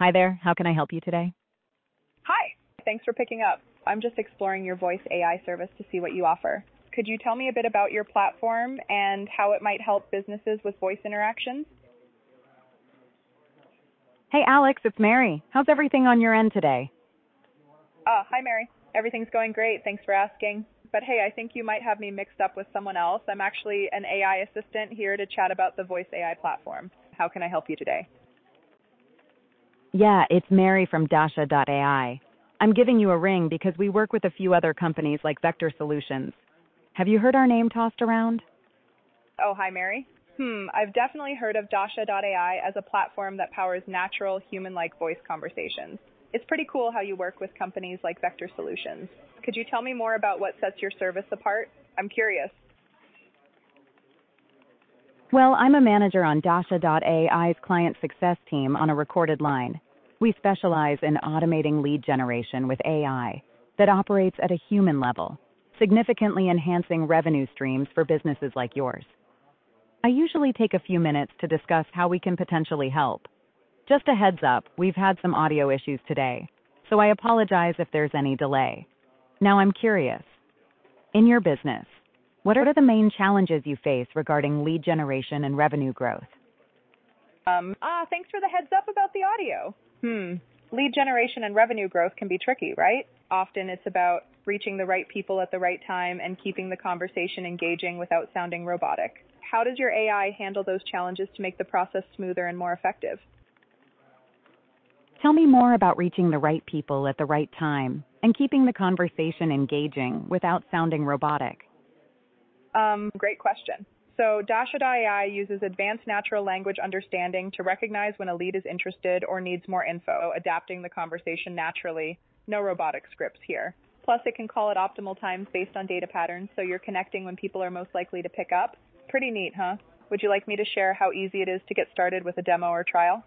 Hi there. How can I help you today? Hi. Thanks for picking up. I'm just exploring your voice AI service to see what you offer. Could you tell me a bit about your platform and how it might help businesses with voice interactions? Hey, Alex, it's Mary. How's everything on your end today? Hi, Mary. Everything's going great. Thanks for asking. But hey, I think you might have me mixed up with someone else. I'm actually an AI assistant here to chat about the voice AI platform. How can I help you today? Yeah, it's Mary from Dasha.ai. I'm giving you a ring because we work with a few other companies like Vector Solutions. Have you heard our name tossed around? Oh, hi, Mary. I've definitely heard of Dasha.ai as a platform that powers natural, human-like voice conversations. It's pretty cool how you work with companies like Vector Solutions. Could you tell me more about what sets your service apart? I'm curious. Well, I'm a manager on Dasha.ai's client success team on a recorded line. We specialize in automating lead generation with AI that operates at a human level, significantly enhancing revenue streams for businesses like yours. I usually take a few minutes to discuss how we can potentially help. Just a heads up, we've had some audio issues today, so I apologize if there's any delay. Now I'm curious. In your business, what are the main challenges you face regarding lead generation and revenue growth? Thanks for the heads up about the audio. Lead generation and revenue growth can be tricky, right? Often it's about reaching the right people at the right time and keeping the conversation engaging without sounding robotic. How does your AI handle those challenges to make the process smoother and more effective? Tell me more about reaching the right people at the right time and keeping the conversation engaging without sounding robotic. Great question. So Dasha.ai uses advanced natural language understanding to recognize when a lead is interested or needs more info, adapting the conversation naturally. No robotic scripts here. Plus, it can call at optimal times based on data patterns, so you're connecting when people are most likely to pick up. Pretty neat, huh? Would you like me to share how easy it is to get started with a demo or trial?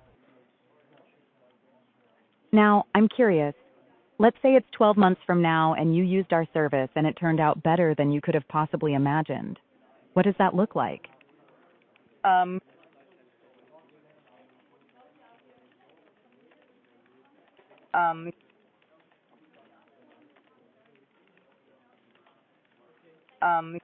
Now, I'm curious. Let's say it's 12 months from now and you used our service and it turned out better than you could have possibly imagined. What does that look like? Um, um, um,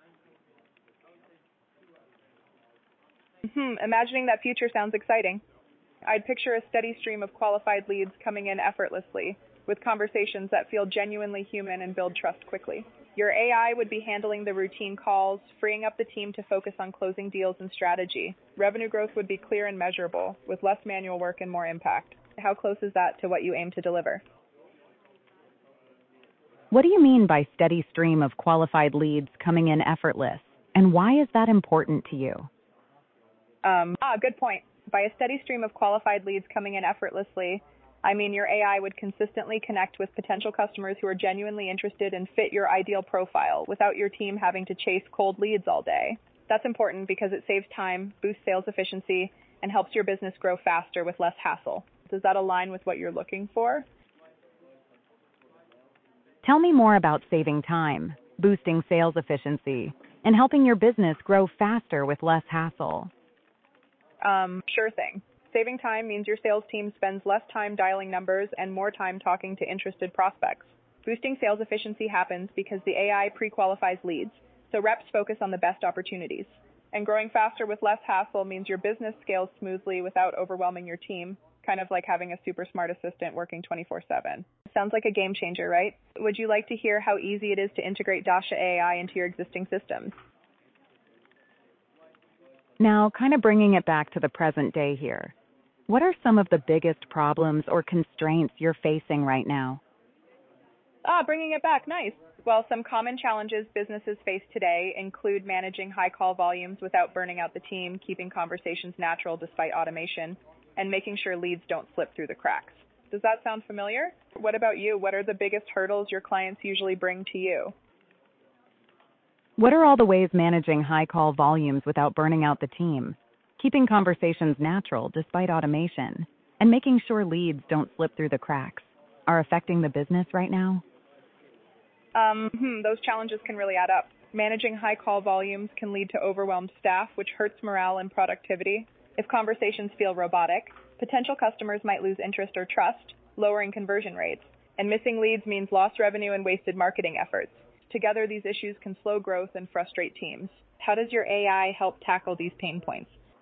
Imagining that future sounds exciting. I'd picture a steady stream of qualified leads coming in effortlessly, with conversations that feel genuinely human and build trust quickly. Your AI would be handling the routine calls, freeing up the team to focus on closing deals and strategy. Revenue growth would be clear and measurable, with less manual work and more impact. How close is that to what you aim to deliver? What do you mean by steady stream of qualified leads coming in effortless? And why is that important to you? Good point. By a steady stream of qualified leads coming in effortlessly, I mean your AI would consistently connect with potential customers who are genuinely interested and fit your ideal profile without your team having to chase cold leads all day. That's important because it saves time, boosts sales efficiency, and helps your business grow faster with less hassle. Does that align with what you're looking for? Tell me more about saving time, boosting sales efficiency, and helping your business grow faster with less hassle. Sure thing. Saving time means your sales team spends less time dialing numbers and more time talking to interested prospects. Boosting sales efficiency happens because the AI pre-qualifies leads, so reps focus on the best opportunities. And growing faster with less hassle means your business scales smoothly without overwhelming your team, kind of like having a super smart assistant working 24/7. Sounds like a game changer, right? Would you like to hear how easy it is to integrate Dasha AI into your existing systems? Now, kind of bringing it back to the present day here. What are some of the biggest problems or constraints you're facing right now? Bringing it back. Nice. Well, some common challenges businesses face today include managing high call volumes without burning out the team, keeping conversations natural despite automation, and making sure leads don't slip through the cracks. Does that sound familiar? What about you? What are the biggest hurdles your clients usually bring to you? What are all the ways managing high call volumes without burning out the team, keeping conversations natural despite automation, and making sure leads don't slip through the cracks are affecting the business right now? Those challenges can really add up. Managing high call volumes can lead to overwhelmed staff, which hurts morale and productivity. If conversations feel robotic, Potential customers might lose interest or trust, lowering conversion rates. And missing leads means lost revenue and wasted marketing efforts. Together, these issues can slow growth and frustrate teams. How does your AI help tackle these pain points?